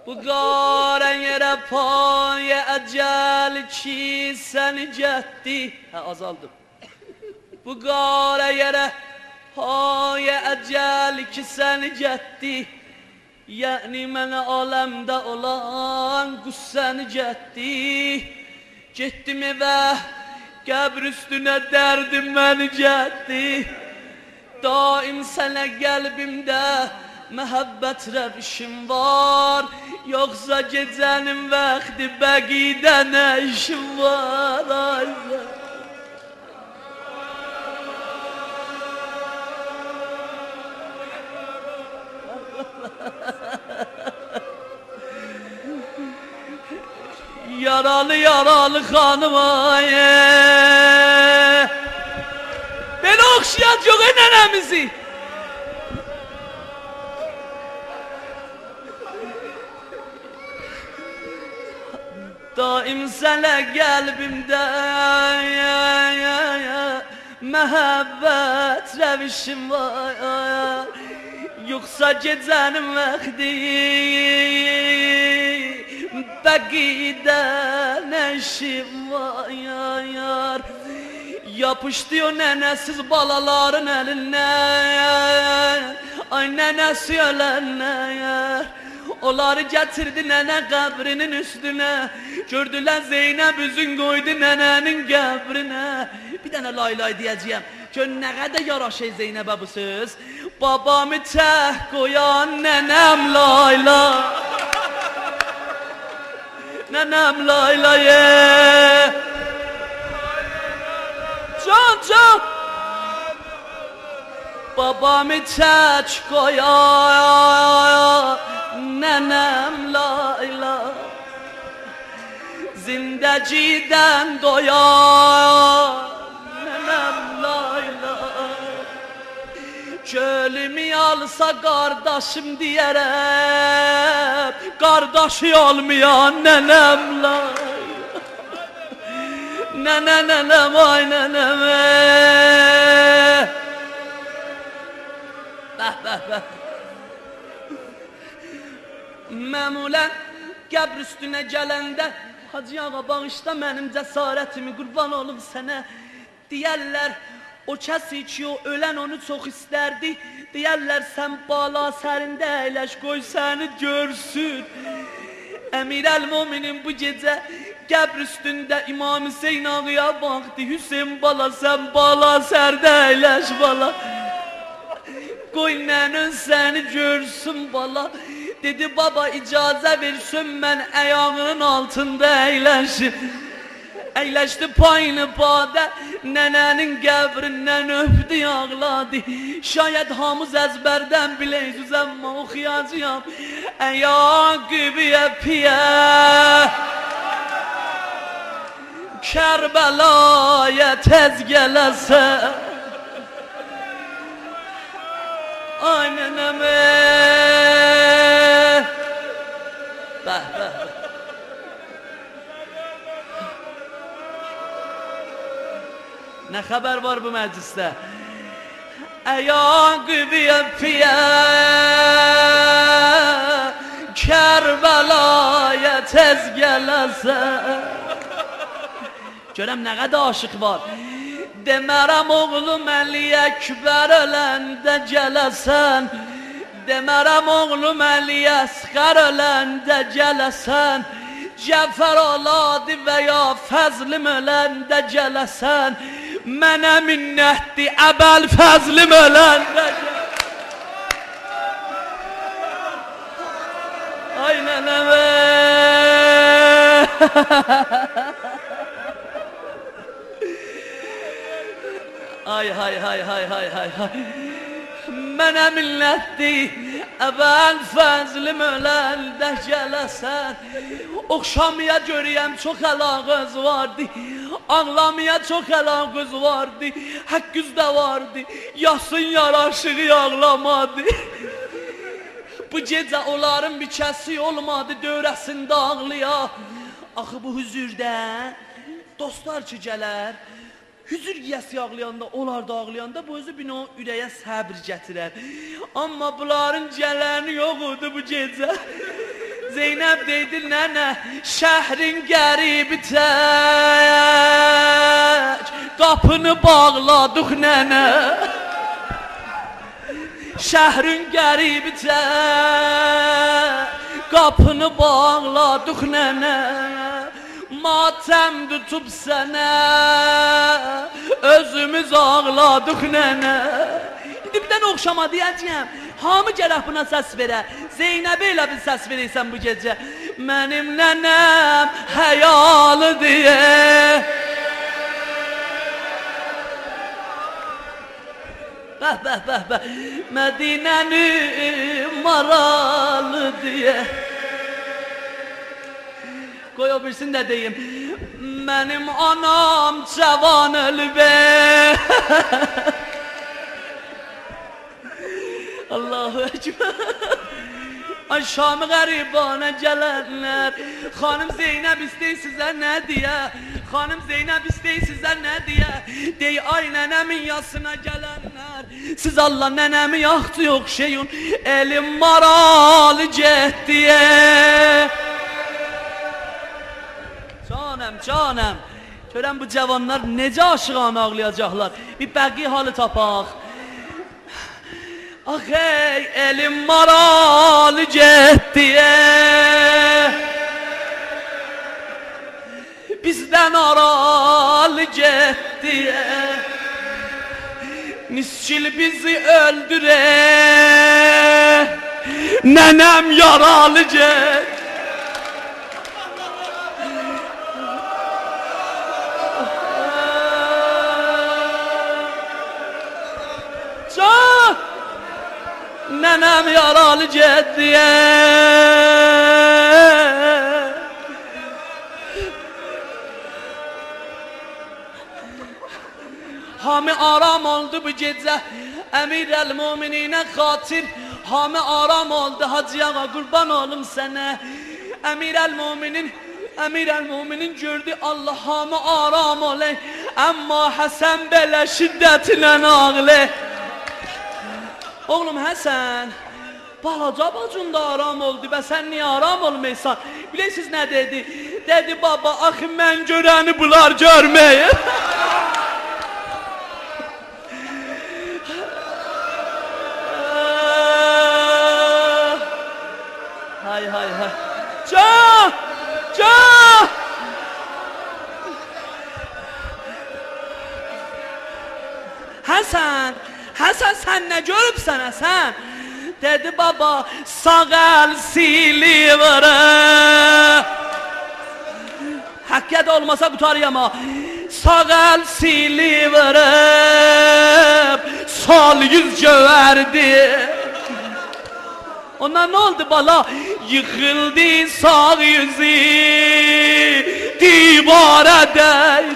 Bu qara yerə payə əcəl ki səni gətdi. Azaldım. Bu qara yerə payə əcəl ki səni gətdi. Yəni mənə aləmdə olan qüssəni gətdi. Getdim evə, qəbr üstünə dərdim məni gətdi. Daim sənə qəlbimdə məhəbbət rəvişim var. Yoxsa gecənin vaxtı bəqidə nə işim var? Allah. Yaralı yaralı xanım ay. Belə oxşayan yox nənəmizi. Daim sənə qəlbimdə məhəbbət rəvişim var. Yoxsa gecənin vaxtı bəqidə nə işim var? Yapışdı o nənəsiz balaların əlindən. Ay nənəsi ölənlər. Onları gətirdi nənə qəbrinin üstünə. Gördülər Zeynəb üzün qoydu nənənin qəbrinə. Bir dənə lay lay deyəcəyəm. Gör nə qədər yaraşır Zeynəbə bu söz. Babamı təh qoyan nənəm lay lay. Nənəm lay lay. Can can. Babamı tək qoyan nənəm lay lay. Zindəcidən doyan nənəm lay lay. Kölümü alsa qardaşım deyərəm, qardaşı olmayan nənəm lay. Nənə nənəm ay nənəm. Bəh bəh bəh. Məmulən qəbr üstünə gələndə Hacı ağa bağışla mənim cəsarətimi, qurban olum sənə. Deyərlər o kəsi ki o ölən onu çox istərdi. Deyərlər sən bala sərində əyləş qoy səni görsün. Əmir əl-Muminin bu gecə qəbr üstündə İmam Hüseyin ağaya baxdı. Hüseyin bala sən bala sərdə əyləş bala. Qoy nənən səni görsün bala. Dedi baba icazə versin mən ayağının altında əyləşim. Əyləşdi payını badə nənənin qəbrindən öpdü ağladı. Şayət hamız əzbərdən biləyüz əmma oxuyacağım. Əyaqibiyə piyə Kərbəlaya tez gələsən. Ay nənəmə. Bəh bəh. Nə xəbər var bu məclisdə? Əyaqibiyə piyə Kərbəlaya tez gələsən. Görəm nə qədər aşıq var. Demərəm oğlum Əli Əkbər öləndə gələsən. Demərəm oğlum Əli Əsqər öləndə gələsən. Cəfər oladı və ya Fəzlim öləndə gələsən. Mənə minnətdi Əbəl Fəzlim öləndə gələsən. Ay nənəmə. Ay hay hay hay hay hay hay. Mənə minnətdi Əbəl Fəzlim öləndə gələsən. Oxşamaya görəyəm çox əlaqəz vardı. Ağlamaya çox əlaqəz vardı. Həqqüzdə vardı. Yasın yaraşığı ağlamadı. Bu gecə onların bir kəsi olmadı dövrəsində ağlıya. Axı bu hüzürdə dostlar ki gələr. Hüzür yiyəsi ağlayanda, onlar da ağlayanda bu özü bina ürəyə səbr gətirər. Amma bunların gələni yox idi bu gecə. Zeynep deydi nənə, şəhrin qəribi tək, qapını bağladıq nənə. Şəhrin qəribi tək, qapını bağladıq nənə. Matəm tutub sənə, özümüz ağladıq nənə. İndi bir dənə oxşama deyəcəyəm, hamı gərək buna səs verə. Zeynəbə elə bir səs verəysən bu gecə. Mənim nənəm həyalı deyə. Bəh, bəh, bəh, bəh, Mədinənin maralı deyə. Qoy o birsin də deyim. Mənim anam cavan ölübə. Allahu Ekber. Ay Şam-ı qəribana gələnlər, xanım Zeynəb istəyirsizlər nə deyə? Xanım Zeynəb istəyirsizlər nə deyə? Dey ay nənəmin yasına gələnlər, siz Allah nənəmi yaxdı yoxşayın, elim maralı getdiyə. Canım, görən bu cavanlar necə aşığanı ağlayacaqlar. Bir bəqi halı tapaq. Ah ey elim maralı getdiyə, bizdən aralı getdiyə. Niskil bizi öldürə, nənəm yaralı get. Nənəm yaralı getdiyə. Hamı aram oldu bu gecə, Əmir əl-Mumininə xatir. Hamı aram oldu Hacı ağa, qurban olum sənə. Əmir əl-Muminin gördü Allah hamı aram olay. Amma Həsən belə şiddətlə ağlay. Oğlum Həsən, balaca bacında aram oldu və sən niyə aram olmaysan? Bilirsiniz nə dedi? Dedi baba, axı mən görəni bunlar görməyir. Hay. Can! Həsən sən nə görübsən Həsən? Dedi baba, sağ əl silivərə. Həqiqət olmasa qutarıyama. Sağ əl silivərə, sol yüz gövərdi. Ondan nə oldu bala? Yıxıldı sağ yüzü, divara dəy.